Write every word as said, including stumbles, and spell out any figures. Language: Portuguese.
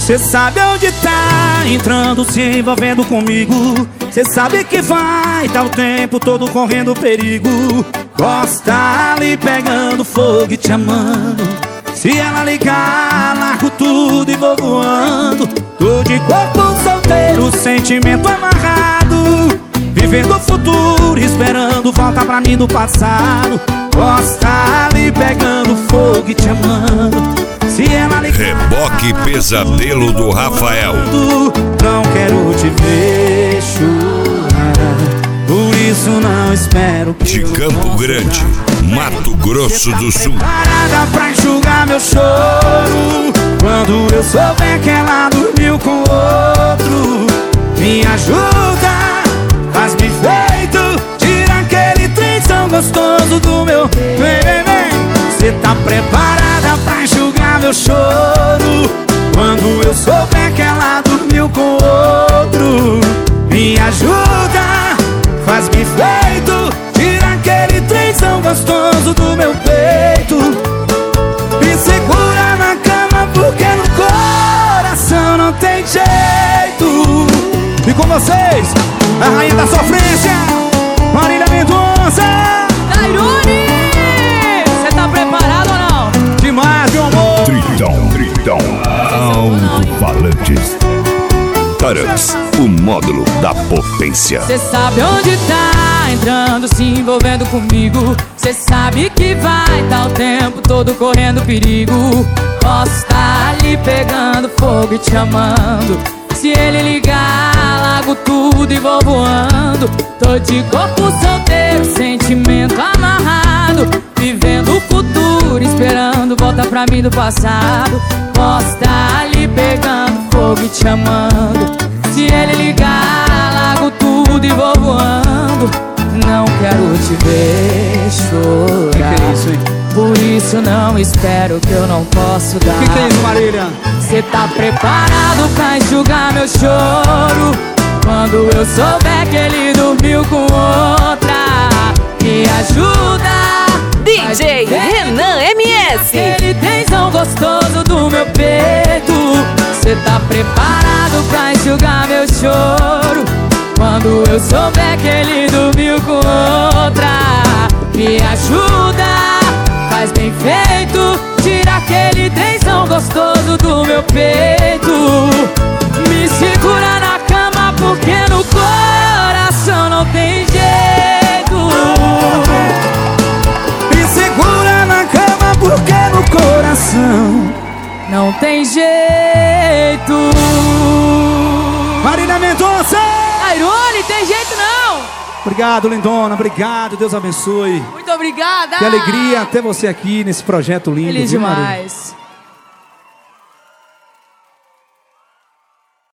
Cê sabe onde tá entrando, se envolvendo comigo. Cê sabe que vai tá o tempo todo correndo perigo. Gosta ali pegando fogo e te amando. Se ela ligar, largo tudo e vou voando. Tô de corpo solteiro, sentimento amarrado, vivendo o futuro, esperando volta pra mim do passado. Gosta ali pegando fogo e te amando. Se ela ligar, Reboque Pesadelo do Rafael. não quero te ver chorar, por isso não espero que De Campo Grande, Mato Grosso do Sul. Preparada pra enxugar meu choro quando eu souber que ela dormiu com outro. Me ajuda, faz-me feito, tira aquele trem tão gostoso do meu. Vem, vem, vem. Cê tá preparada pra enxugar meu choro quando eu souber que ela dormiu com outro. Me ajuda, faz-me feito, tira aquele trem tão gostoso do meu peito. Me segura na cama porque no coração não tem jeito. E com vocês, a rainha da sofrência, Marília Mendonça. Tairone, você tá preparado ou não? Demais, meu amor. Tritão, Tritão, alto-falantes. Taranx, o módulo da potência. Cê sabe onde tá entrando, se envolvendo comigo. Cê sabe que vai tá o tempo todo correndo perigo. Posso tá ali pegando fogo e te amando. Se ele ligar, largo tudo e vou voando. Tô de corpo solteiro, sentimento amarrado, vivendo o futuro, esperando volta pra mim do passado. Posso tá ali pegando fogo e te amando. Se ele ligar, largo tudo e vou voando. Não quero te ver chorar, Que que é isso, hein? por isso não espero que eu não posso dar. O que, que é isso, Marília? Cê tá preparado pra enxugar meu choro quando eu souber que ele dormiu com outra. Me ajuda, D J Renan M S. aquele tensão gostoso do meu peito. Cê tá preparado pra enxugar meu choro quando eu souber que ele dormiu com outra. Me ajuda, faz bem feito, tira aquele tensão gostoso do meu peito. Me segura na cama porque no coração não tem jeito. Me segura na cama porque no coração não tem jeito. Marília Mendonça. Tairone, tem jeito não. Obrigado, lindona, obrigado, Deus abençoe. Muito obrigada. Que alegria ter você aqui nesse projeto lindo. Feliz viu, Marília? demais.